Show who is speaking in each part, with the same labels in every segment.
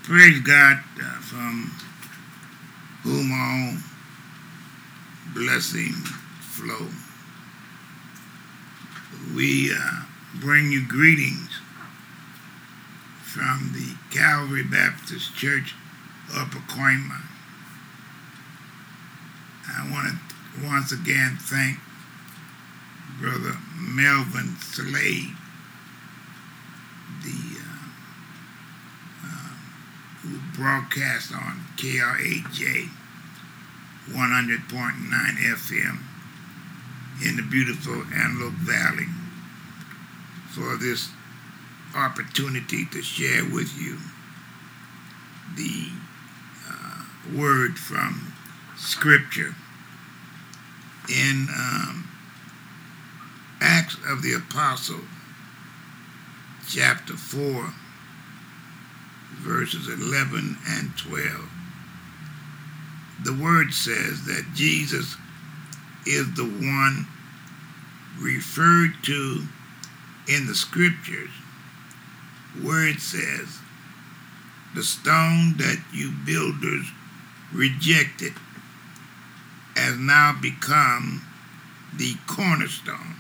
Speaker 1: Praise God, from whom all blessings flow. We bring you greetings from the Calvary Baptist Church, Upper Coima. I want to once again thank Brother Melvin Slade, who broadcast on KRAJ 100.9 FM in the beautiful Antelope Valley, for this opportunity to share with you the word from Scripture in Acts of the Apostle, chapter 4, verses 11 and 12. The word says that Jesus is the one referred to in the Scriptures, where it says, "The stone that you builders rejected has now become the cornerstone."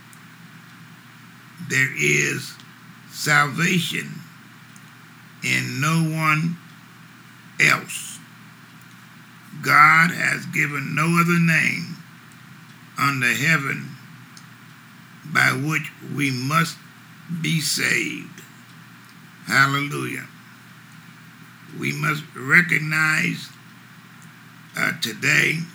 Speaker 1: There is salvation in no one else. God has given no other name under heaven by which we must be saved. Hallelujah. We must recognize today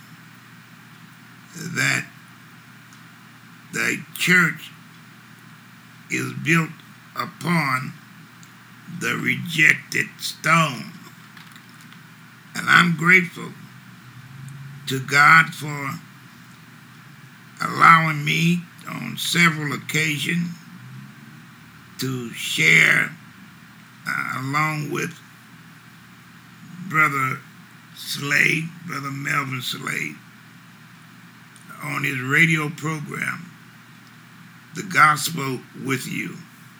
Speaker 1: that the church is built upon the rejected stone. And I'm grateful to God for allowing me on several occasions to share along with Brother Slade, Brother Melvin Slade, on his radio program, The Gospel with You.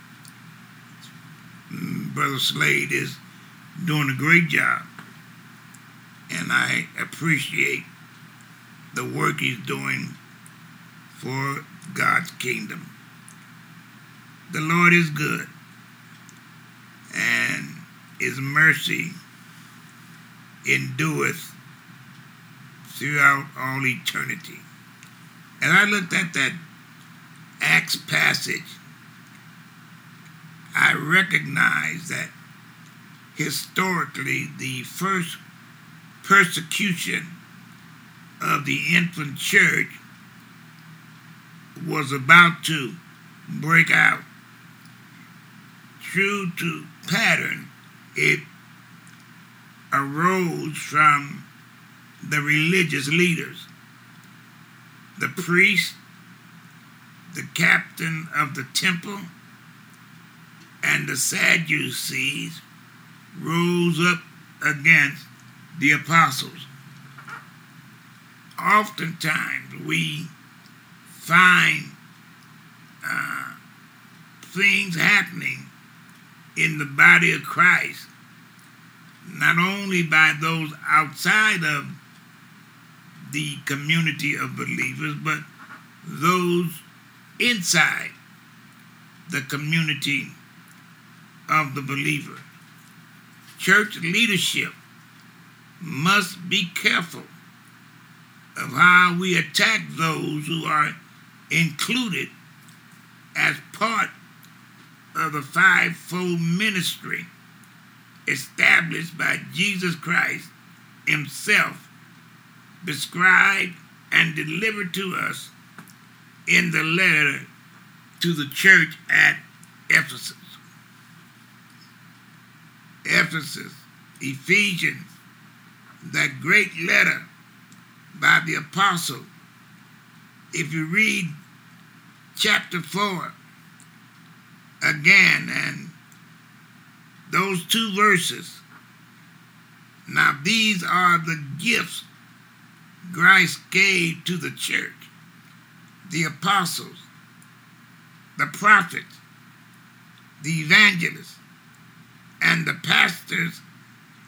Speaker 1: Brother Slade is doing a great job, and I appreciate the work he's doing for God's kingdom. The Lord is good, and his mercy endureth throughout all eternity. And I looked at that Acts passage, I recognize that historically the first persecution of the infant church was about to break out. True to pattern, it arose from the religious leaders. The priest, the captain of the temple, and the Sadducees rose up against the apostles. Oftentimes we find things happening in the body of Christ, not only by those outside of the community of believers, but those inside the community of the believer. Church leadership must be careful of how we attack those who are included as part of the fivefold ministry established by Jesus Christ himself, prescribed and delivered to us in the letter to the church at Ephesus. Ephesians, that great letter by the apostle. If you read chapter 4 again, and those 2 verses, now these are the gifts Christ gave to the church: the apostles, the prophets, the evangelists, and the pastors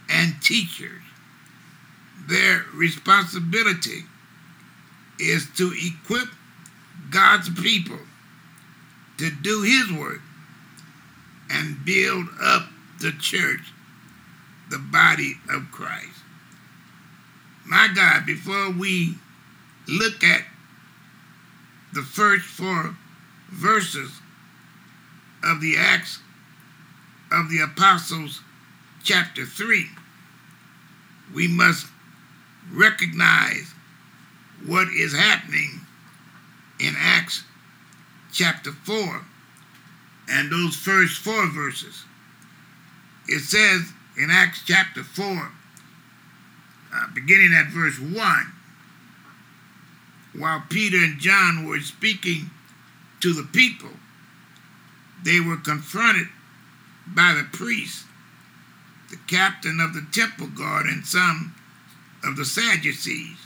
Speaker 1: and teachers. Their responsibility is to equip God's people to do his work and build up the church, the body of Christ. My God, before we look at the first 4 verses of the Acts of the Apostles, chapter 3, we must recognize what is happening in Acts chapter 4 and those first 4 verses. It says in Acts chapter 4, beginning at verse 1, while Peter and John were speaking to the people, they were confronted by the priests, the captain of the temple guard, and some of the Sadducees.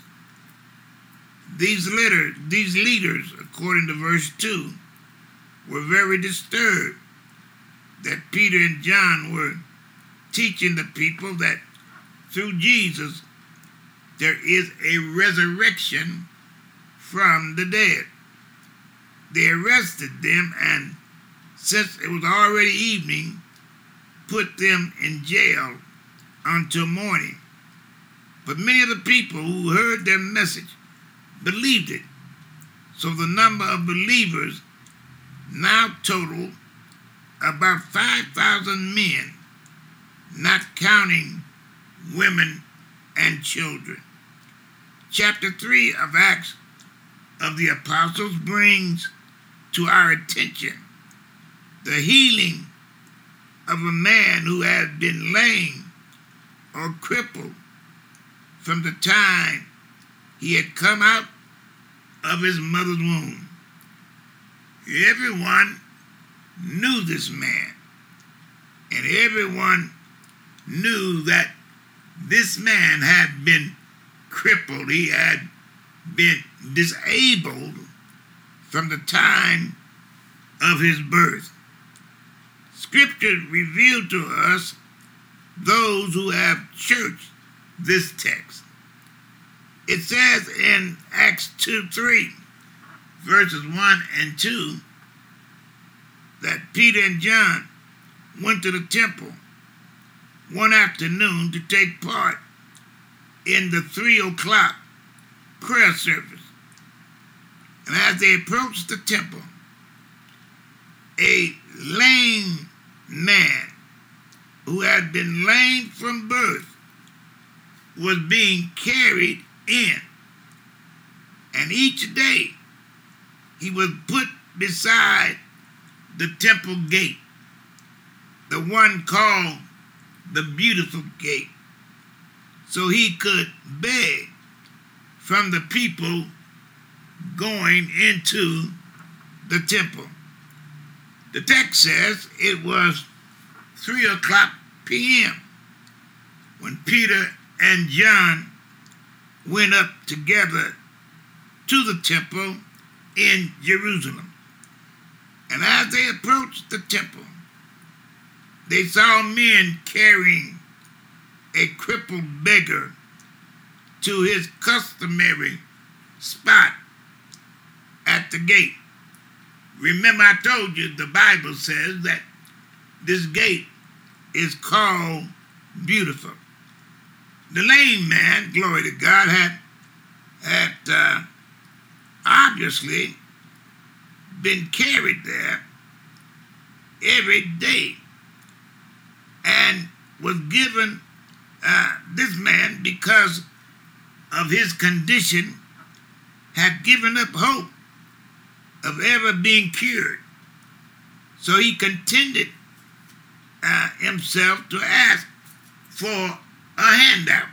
Speaker 1: These leaders, according to verse 2, were very disturbed that Peter and John were teaching the people that through Jesus there is a resurrection from the dead. They arrested them and, since it was already evening, put them in jail until morning. But many of the people who heard their message believed it. So the number of believers now total about 5,000 men, not counting women and children. Chapter 3 of Acts of the Apostles brings to our attention the healing of a man who had been lame or crippled from the time he had come out of his mother's womb. Everyone knew this man, and everyone knew that this man had been crippled. He had been disabled from the time of his birth. Scripture revealed to us, those who have churched this text. It says in Acts 2:3, verses 1 and 2, that Peter and John went to the temple one afternoon to take part in the 3 o'clock prayer service. And as they approached the temple, a lame man who had been lame from birth was being carried in. And each day he was put beside the temple gate, the one called the Beautiful Gate, so he could beg from the people going into the temple. The text says it was 3 o'clock p.m. when Peter and John went up together to the temple in Jerusalem. And as they approached the temple, they saw men carrying a crippled beggar to his customary spot at the gate. Remember, I told you the Bible says that this gate is called Beautiful. The lame man, glory to God, had obviously been carried there every day and was given, this man, because of his condition, had given up hope of ever being cured. So he contented himself to ask for a handout.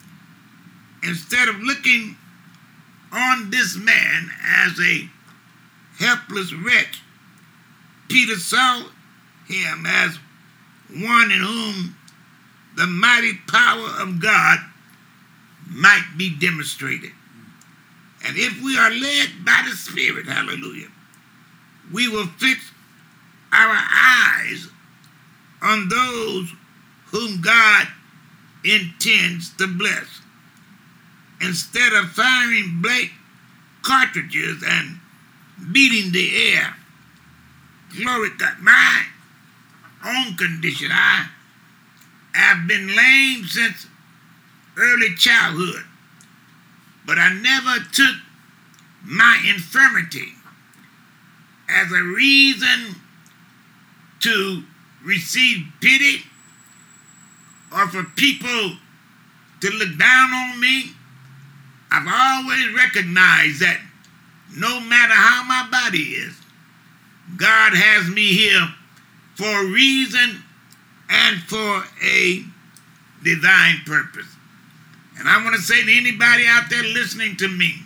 Speaker 1: Instead of looking on this man as a helpless wretch, Peter saw him as one in whom the mighty power of God might be demonstrated. And if we are led by the Spirit, hallelujah, we will fix our eyes on those whom God intends to bless. Instead of firing blank cartridges and beating the air, glory to God, my own condition, I have been lame since early childhood, but I never took my infirmity as a reason to receive pity or for people to look down on me. I've always recognized that no matter how my body is, God has me here for a reason and for a divine purpose. And I want to say to anybody out there listening to me,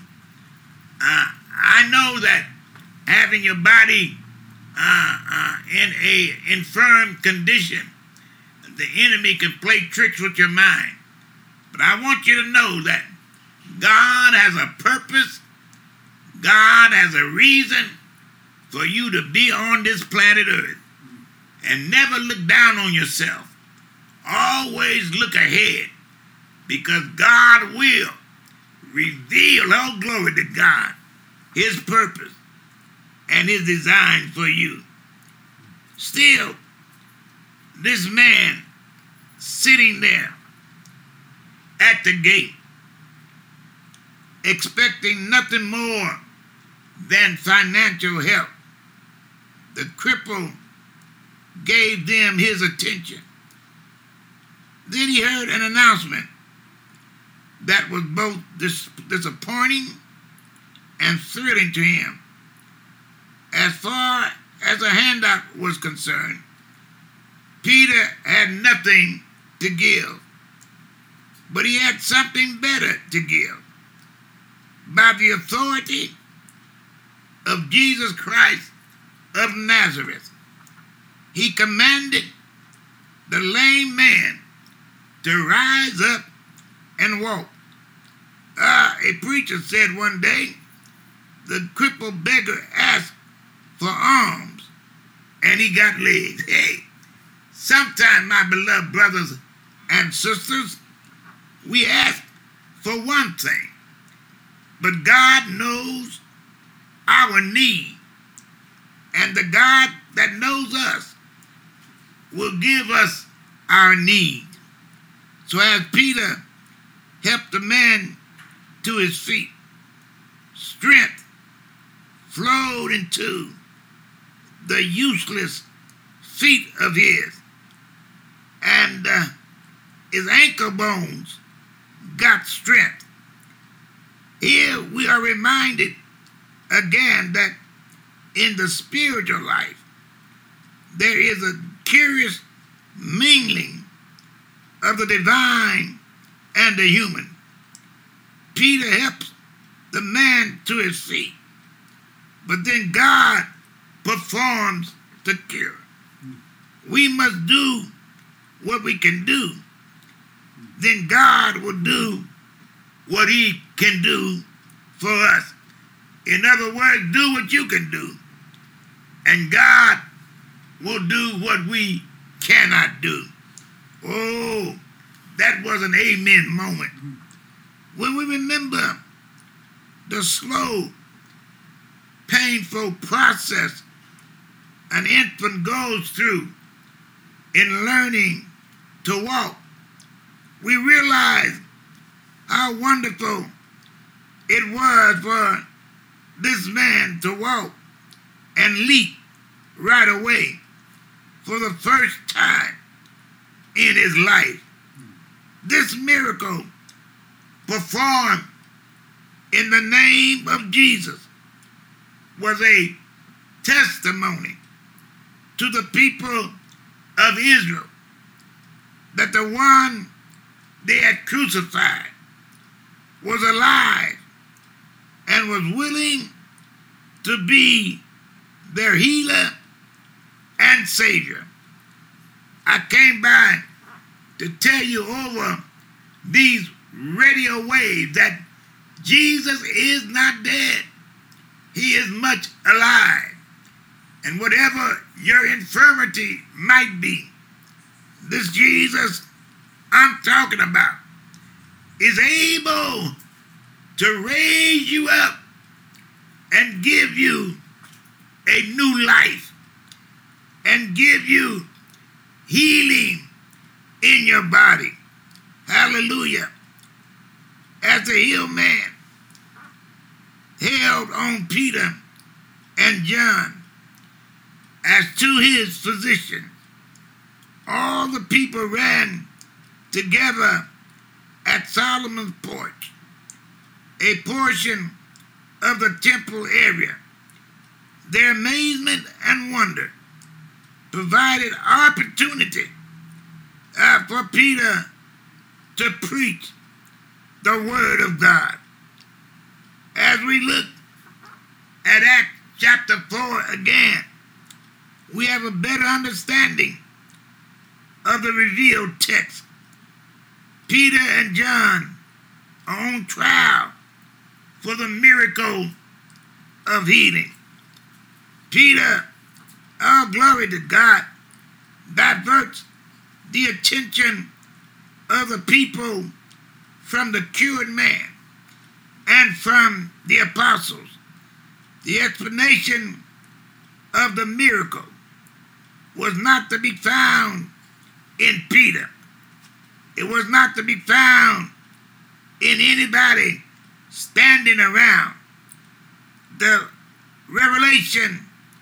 Speaker 1: I know that having your body in a infirm condition, the enemy can play tricks with your mind. But I want you to know that God has a purpose, God has a reason for you to be on this planet Earth. And never look down on yourself. Always look ahead, because God will reveal, oh glory to God, his purpose and his design for you. Still, this man sitting there at the gate, expecting nothing more than financial help. The cripple gave them his attention. Then he heard an announcement that was both disappointing and thrilling to him. As far as a handout was concerned, Peter had nothing to give, but he had something better to give. By the authority of Jesus Christ of Nazareth, he commanded the lame man to rise up and walk. A preacher said one day, the crippled beggar asked for arms and he got legs. Hey, sometimes, my beloved brothers and sisters, we ask for one thing, but God knows our need, and the God that knows us will give us our need. So as Peter helped the man to his feet, strength flowed into the useless feet of his, and his ankle bones got strength. Here we are reminded again that in the spiritual life, there is a curious mingling of the divine and the human. Peter helps the man to his feet, but then God performs the cure. We must do what we can do. Then God will do what he can do for us. In other words, do what you can do, and God will do what we cannot do. Oh, that was an amen moment. When we remember the slow, painful process an infant goes through in learning to walk, we realize how wonderful it was for this man to walk and leap right away for the first time in his life. This miracle performed in the name of Jesus was a testimony to the people of Israel that the one they had crucified was alive and was willing to be their healer and savior. I came by to tell you over these radio waves that Jesus is not dead. He is much alive. And whatever your infirmity might be, this Jesus I'm talking about is able to raise you up and give you a new life and give you healing in your body. Hallelujah. As the healed man held on Peter and John as to his physician, all the people ran together at Solomon's porch, a portion of the temple area. Their amazement and wonder provided opportunity for Peter to preach the word of God. As we look at Acts chapter 4 again, we have a better understanding of the revealed text. Peter and John are on trial for the miracle of healing. Peter, oh glory to God, diverts the attention of the people from the cured man and from the apostles. The explanation of the miracle was not to be found in Peter. It was not to be found in anybody standing around. The revelation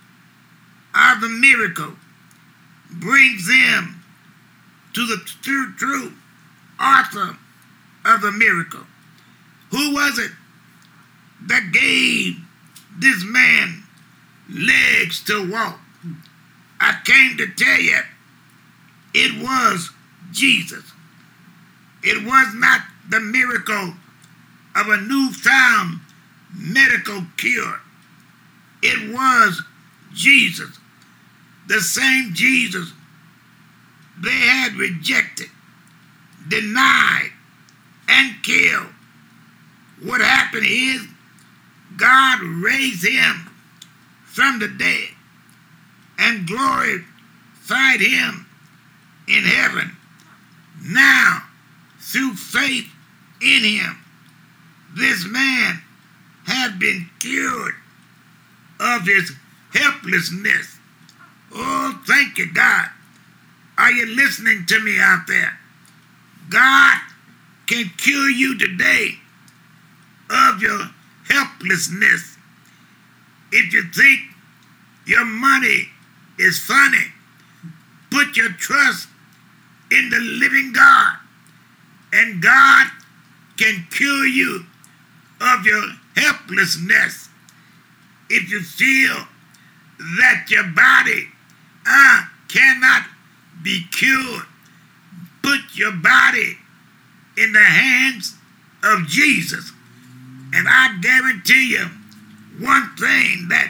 Speaker 1: of the miracle brings them to the true author of the miracle. Who was it that gave this man legs to walk? I came to tell you, it was Jesus. It was not the miracle of a newfound medical cure. It was Jesus, the same Jesus they had rejected, denied, and killed. What happened is God raised him from the dead and glorified him in heaven. Now, through faith in him, this man had been cured of his helplessness. Oh, thank you, God. Are you listening to me out there? God can cure you today of your helplessness. If you think your money is funny, put your trust in the living God, and God can cure you of your helplessness. If you feel that your body cannot be cured, put your body in the hands of Jesus. And I guarantee you one thing, that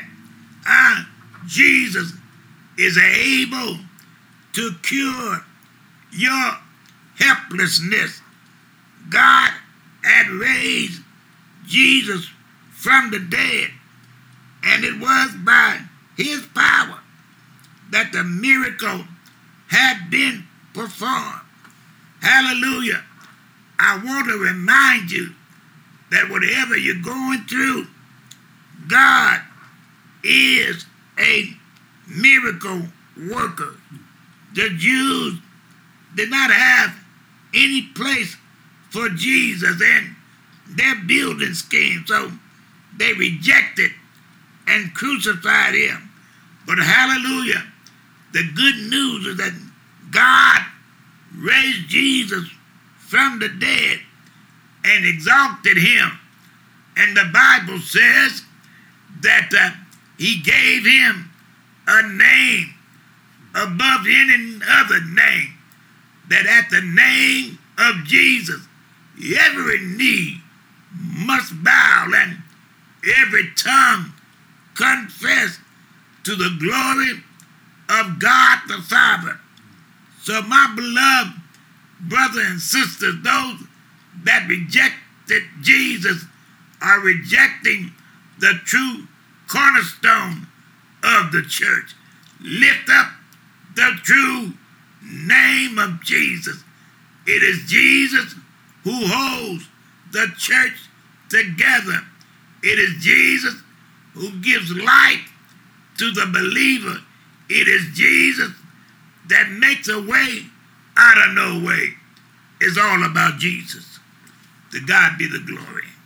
Speaker 1: Jesus is able to cure your helplessness. God had raised Jesus from the dead, and it was by his power that the miracle had been performed. Hallelujah. I want to remind you that whatever you're going through, God is a miracle worker. The Jews did not have any place for Jesus in their building scheme, so they rejected and crucified him. But hallelujah, the good news is that God raised Jesus from the dead and exalted him. And the Bible says that he gave him a name above any other name, that at the name of Jesus, every knee must bow and every tongue confess to the glory of God the Father. So my beloved brothers and sisters, those that rejected Jesus are rejecting the true cornerstone of the church. Lift up the true name of Jesus. It is Jesus who holds the church together. It is Jesus who gives life to the believer. It is Jesus that makes a way out of no way. It's all about Jesus. To God be the glory.